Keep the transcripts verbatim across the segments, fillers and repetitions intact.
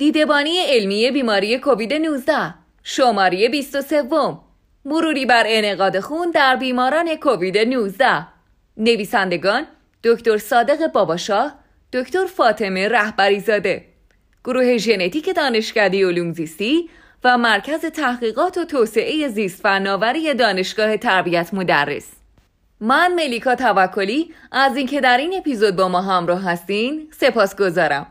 دیدبانی علمی بیماری کووید نوزده، شماره بیست و سه، مروری بر انعقاد خون در بیماران کووید نوزده. نویسندگان دکتر صادق باباشاه، دکتر فاطمه رهبری زاده، گروه ژنتیک دانشکده علوم زیستی و مرکز تحقیقات و توسعه زیست فناوری دانشگاه تربیت مدرس. من ملیکا توکلی از اینکه در این اپیزود با ما همراه هستین سپاسگزارم.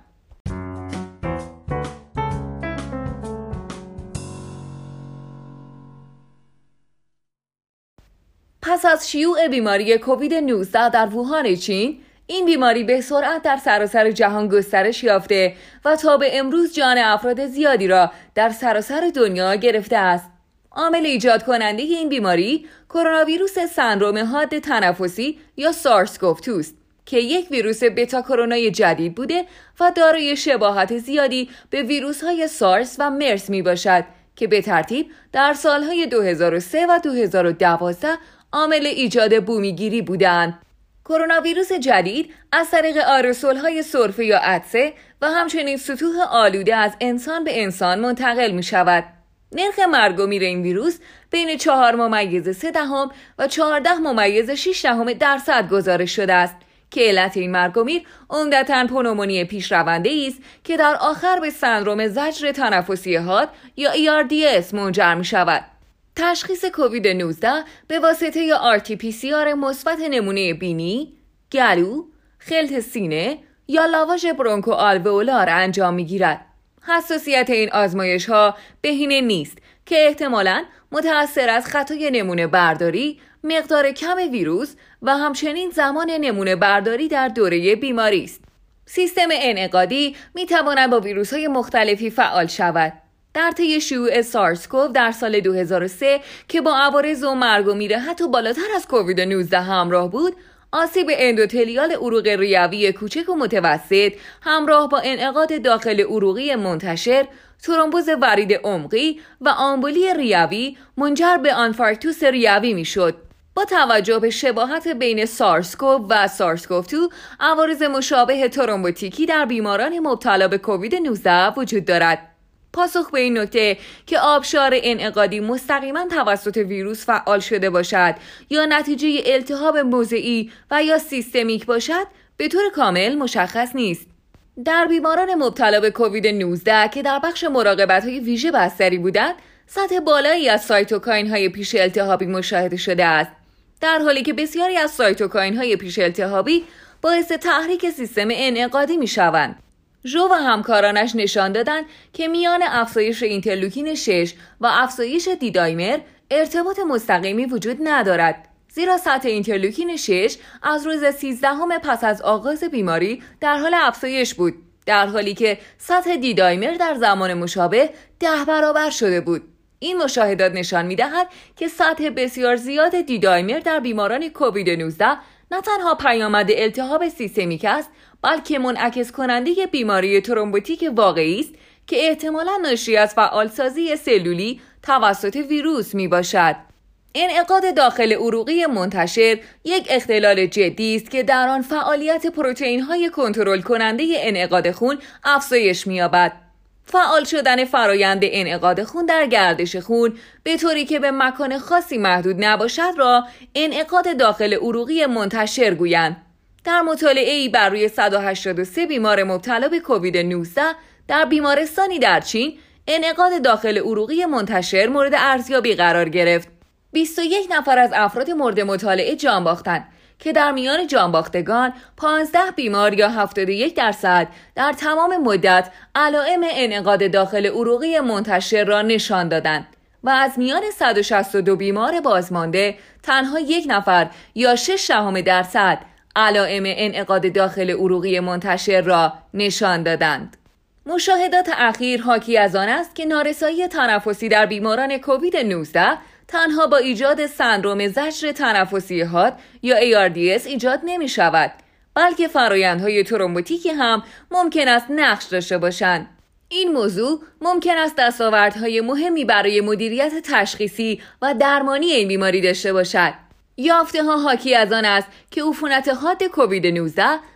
پس از شیوع بیماری کووید نوزده در ووهان چین، این بیماری به سرعت در سراسر جهان گسترش یافته و تا به امروز جان افراد زیادی را در سراسر دنیا گرفته است. عامل ایجاد کننده این بیماری کرونا ویروس سندروم حاد تنفسی یا سارس کوو دو است که یک ویروس بتا کرونای جدید بوده و دارای شباهت زیادی به ویروس‌های سارس و مرس می باشد که به ترتیب در سالهای دو هزار و سه و دو هزار و دوازده عامل ایجاد بومیگیری بودند. کرونا ویروس جدید از طریق آرسول‌های سرفه یا عطسه و همچنین سطوح آلوده از انسان به انسان منتقل می شود. نرخ مرگ و میر این ویروس بین چهار ممیز سه دهم و چهارده ممیز شش دهم درصد گزارش شده است که علت این مرگ و میر عمدتاً پنومونی پیشرونده است که در آخر به سندروم زجر تنفسی حاد یا ای آر دی اس منجر می شود. تشخیص کووید نوزده به واسطه یا آر تی پی سی آر مثبت نمونه بینی، گلو، خلط سینه یا لاواژ برونکو آلوئولار انجام می‌گیرد. حساسیت این آزمایش ها بهینه نیست که احتمالاً متأثر از خطای نمونه برداری، مقدار کم ویروس و همچنین زمان نمونه برداری در دوره بیماری است. سیستم انعقادی می تواند با ویروس های مختلفی فعال شود. در طی شیوع سارس کوو در سال دو هزار و سه که با عوارض و مرگ و میر حتی بالاتر از کووید نوزده همراه بود، آسیب اندوتلیال عروق ریوی کوچک و متوسط همراه با انعقاد داخل عروقی منتشر، ترومبوز ورید عمقی و آمبولی ریوی منجر به آنفارکتوس ریوی میشد. با توجه به شباهت بین سارس کوو و سارس کوو دو، عوارض مشابه ترومبوتیکی در بیماران مبتلا به کووید نوزده وجود دارد. پاسخ به این نکته که آبشار انعقادی مستقیما توسط ویروس فعال شده باشد یا نتیجه التهاب موضعی و یا سیستمیک باشد به طور کامل مشخص نیست. در بیماران مبتلا به کووید نوزده که در بخش مراقبت‌های ویژه بستری بودند، سطح بالایی از سایتوکاین‌های پیش التهابی مشاهده شده است، در حالی که بسیاری از سایتوکاین‌های پیش التهابی باعث تحریک سیستم انعقادی می‌شوند. ژو و همکارانش نشان دادند که میان افزایش اینترلوکین شش و افزایش دیدایمر ارتباط مستقیمی وجود ندارد، زیرا سطح اینترلوکین شش از روز سیزدهم پس از آغاز بیماری در حال افزایش بود، در حالی که سطح دیدایمر در زمان مشابه ده برابر شده بود. این مشاهدات نشان می‌دهد که سطح بسیار زیاد دیدایمر در بیماران کووید نوزده نه تنها پیامد التهاب سیستمیک است، بلکه منعکس کننده بیماری ترومبوتیک واقعی است که احتمالاً ناشی از فعالسازی سلولی توسط ویروس می باشد. انعقاد داخل عروقی منتشر یک اختلال جدی است که در آن فعالیت پروتئین‌های کنترل کننده انعقاد خون افزایش می‌یابد. فعال شدن فرایند انعقاد خون در گردش خون به طوری که به مکان خاصی محدود نباشد را انعقاد داخل عروقی منتشر گویند. در مطالعه‌ای بر روی صد و هشتاد و سه بیمار مبتلا به کووید نوزده در بیمارستانی در چین، انعقاد داخل عروقی منتشر مورد ارزیابی قرار گرفت. بیست و یک نفر از افراد مورد مطالعه جان باختند که در میان جانباختگان پانزده بیمار یا هفتاد و یک درصد در تمام مدت علائم انعقاد داخل عروقی منتشر را نشان دادند و از میان صد و شصت و دو بیمار بازمانده تنها یک نفر یا شش دهم درصد علائم انعقاد داخل عروقی منتشر را نشان دادند. مشاهدات اخیر حاکی از آن است که نارسایی تنفسی در بیماران کووید نوزده تنها با ایجاد سندروم زجر تنفسی حاد یا ای آر دی اس ایجاد نمی شود، بلکه فرآیندهای ترومبوتیکی هم ممکن است نقش داشته باشند. این موضوع ممکن است دستاوردهای مهمی برای مدیریت تشخیصی و درمانی این بیماری داشته باشد. یافته ها حاکی از آن است که عفونت حاد کووید نوزده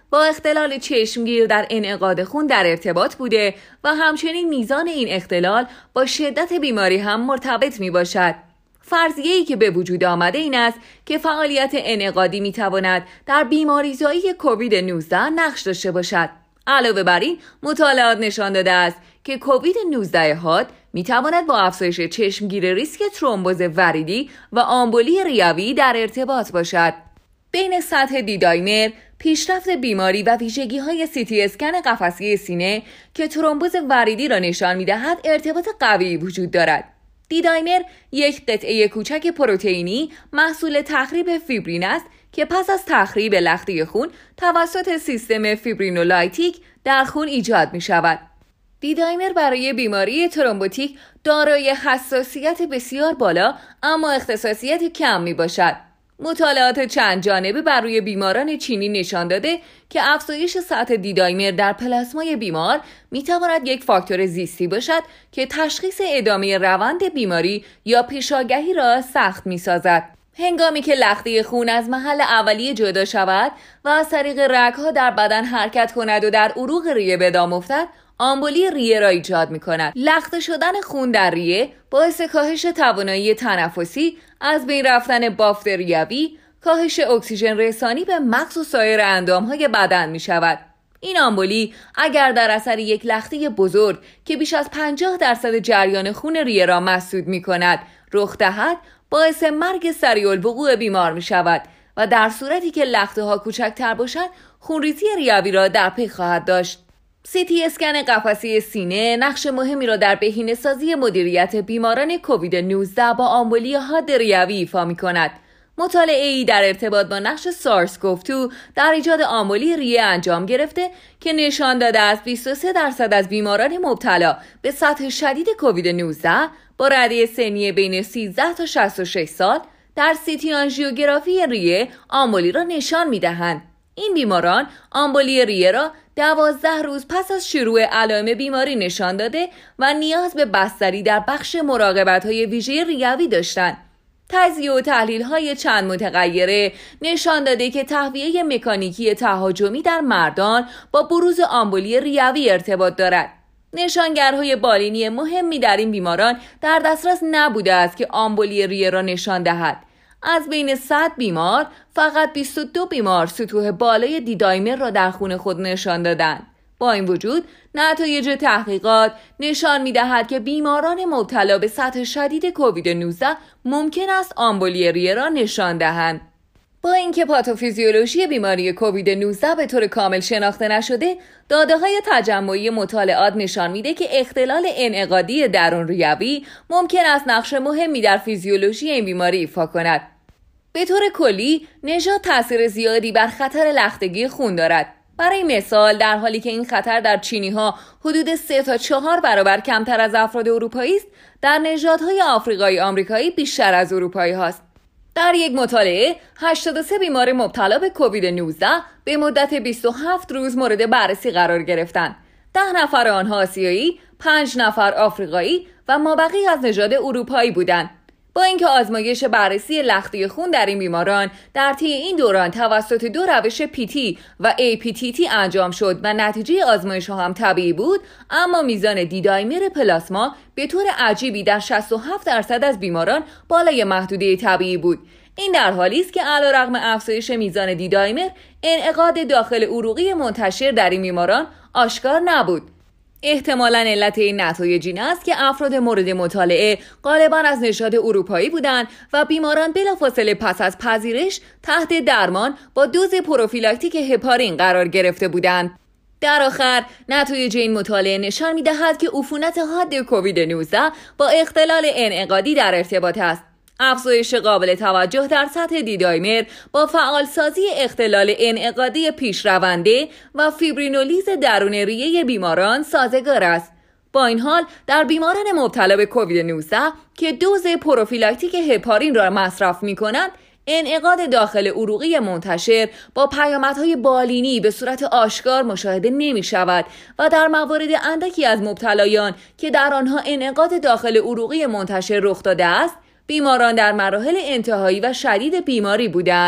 با اختلال چشمگیر در انعقاد خون در ارتباط بوده و همچنین میزان این اختلال با شدت بیماری هم مرتبط می باشد. فرضیه‌ای که به وجود آمده این است که فعالیت انعقادی می تواند در بیماریزایی کووید نوزده نقش داشته باشد. علاوه بر این، مطالعات نشان داده است که کووید نوزده حاد می تواند با افزایش چشمگیر ریسک ترومبوز وریدی و آمبولی ریوی در ارتباط باشد. بین سطح دیدایمر، پیشرفت بیماری و ویژگی‌های سی تی اسکن قفسه سینه که ترومبوز وریدی را نشان می‌دهد ارتباط قوی وجود دارد. دیدایمر یک قطعه کوچک پروتئینی محصول تخریب فیبرین است که پس از تخریب لخته خون توسط سیستم فیبرینولایتیک در خون ایجاد می‌شود. دیدایمر برای بیماری ترومبوتیک دارای حساسیت بسیار بالا اما اختصاصیت کم می‌باشد. مطالعات چند جانبه بر روی بیماران چینی نشان داده که افزایش سطح دیدایمر در پلاسمای بیمار میتواند یک فاکتور زیستی باشد که تشخیص ادامه روند بیماری یا پیشاگهی را سخت میسازد. هنگامی که لخته خون از محل اولیه جدا شود و از طریق رگ‌ها در بدن حرکت کند و در عروق ریه به دام افتد، آمبولی ریه را ایجاد می کند. لخته شدن خون در ریه باعث کاهش توانایی تنفسی، از بین رفتن بافت ریوی، کاهش اکسیژن رسانی به مغز و سایر اندامهای بدن می شود. این آمبولی اگر در اثر یک لخته بزرگ که بیش از پنجاه درصد جریان خون ریه را مسدود می کند رخ دهد، باعث مرگ سریع الوقوع بیمار می شود و در صورتی که لخته ها کوچکتر باشند خونریزی ریوی را در پی خواهد داشت. سی تی اسکن قفسه سینه نقش مهمی را در بهینه‌سازی مدیریت بیماران کووید نوزده با آمبولی حاد ریوی ایفا می‌کند. مطالعه‌ای در ارتباط با نقش سارس کوو دو در ایجاد آمبولی ریه انجام گرفته که نشان داده است بیست و سه درصد از بیماران مبتلا به سطح شدید کووید نوزده با رده سنی بین سیزده تا شصت و شش سال در سی تی آنژیوگرافی ریه آمبولی را نشان می‌دهند. این بیماران آمبولی ریه را دوازده روز پس از شروع علائم بیماری نشان داده و نیاز به بستری در بخش مراقبت‌های ویژه ریوی داشتند. تجزیه و تحلیل‌های چند متغیره نشان داده که تهویه مکانیکی تهاجمی در مردان با بروز آمبولی ریوی ارتباط دارد. نشانگرهای بالینی مهمی در این بیماران در دسترس نبوده است که آمبولی ریه را نشان دهد. از بین صد بیمار فقط بیست و دو بیمار سطوح بالای دیدایمر را در خون خود نشان دادند. با این وجود نتایج تحقیقات نشان می‌دهد که بیماران مبتلا به سطح شدید کووید نوزده ممکن است آمبولی ریه را نشان دهند. با اینکه پاتوفیزیولوژی بیماری کووید نوزده به طور کامل شناخته نشده، داده‌های تجمعی مطالعات نشان میده که اختلال انعقادی درون ریوی ممکن است نقش مهمی در فیزیولوژی این بیماری ایفا کند. به طور کلی، نژاد تاثیر زیادی بر خطر لختگی خون دارد. برای مثال، در حالی که این خطر در چینی‌ها حدود سه تا چهار برابر کمتر از افراد اروپایی است، در نژادهای آفریقایی آمریکایی بیشتر از اروپایی هاست. در یک مطالعه، هشتاد و سه بیمار مبتلا به کووید نوزده به مدت بیست و هفت روز مورد بررسی قرار گرفتند. ده نفر آنها آسیایی، پنج نفر آفریقایی و مابقی از نژاد اروپایی بودند. با اینکه آزمایش بررسی لخته خون در این بیماران در طی این دوران توسط دو روش پی تی و ای پی تی تی انجام شد و نتیجه آزمایش ها هم طبیعی بود، اما میزان دیدایمر پلاسما به طور عجیبی در شصت و هفت درصد از بیماران بالای محدوده طبیعی بود. این در حالی است که علیرغم افزایش میزان دیدایمر، انعقاد داخل عروقی منتشر در این بیماران آشکار نبود. احتمالاً علت این نتایج این است که افراد مورد مطالعه غالباً از نژاد اروپایی بودند و بیماران بلافاصله پس از پذیرش تحت درمان با دوز پروفیلاکتیک هپارین قرار گرفته بودند. در آخر نتایج این مطالعه نشان می‌دهد که عفونت حاد کووید نوزده با اختلال انعقادی در ارتباط است. افزایش قابل توجه در سطح دیدایمر با فعالسازی اختلال انعقادی پیشرونده و فیبرینولیز درون ریه بیماران سازگار است. با این حال در بیماران مبتلا به کووید نوزده که دوز پروفیلاکتیک هپارین را مصرف می‌کنند، انعقاد داخل عروقی منتشر با پیامدهای بالینی به صورت آشکار مشاهده نمی‌شود و در موارد اندکی از مبتلایان که در آنها انعقاد داخل عروقی منتشر رخ داده است، بیماران در مراحل انتهایی و شدید بیماری بودند.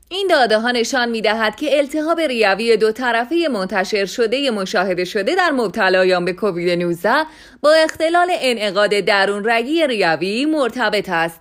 این داده ها نشان می دهد که التهاب ریوی دو طرفه منتشر شده مشاهده شده در مبتلایان به کووید نوزده با اختلال انعقاد درون رگی ریوی مرتبط است.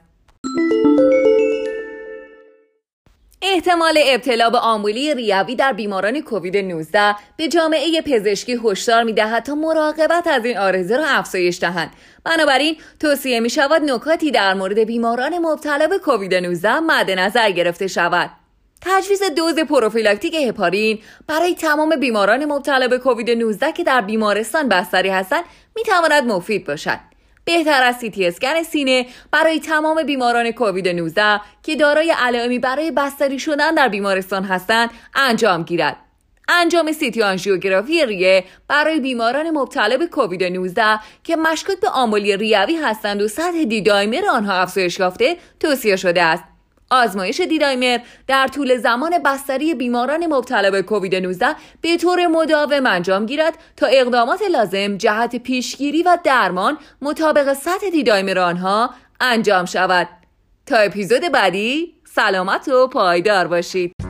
احتمال ابتلا به آمبولی ریوی در بیماران کووید نوزده به جامعه پزشکی هشدار می‌دهد تا مراقبت از این عارضه را افزایش دهند. بنابراین توصیه می‌شود نکاتی در مورد بیماران مبتلا به کووید نوزده مد نظر گرفته شود. تجویز دوز پروفیلاکتیک هپارین برای تمام بیماران مبتلا به کووید نوزده که در بیمارستان بستری هستند می‌تواند مفید باشد. بهتر از سی تی اسکن سینه برای تمام بیماران کووید نوزده که دارای علائمی برای بستری شدن در بیمارستان هستند انجام گیرد. انجام سی تی آنژیوگرافی ریه برای بیماران مبتلا به کووید نوزده که مشکوک به آمبولی ریوی هستند و سطح دی دایمر آنها افزایش یافته توصیه شده است. آزمایش دی دایمر در طول زمان بستری بیماران مبتلا به کووید نوزده به طور مداوم انجام گیرد تا اقدامات لازم جهت پیشگیری و درمان مطابق سطح دی دایمر آنها انجام شود. تا اپیزود بعدی سلامت و پایدار باشید.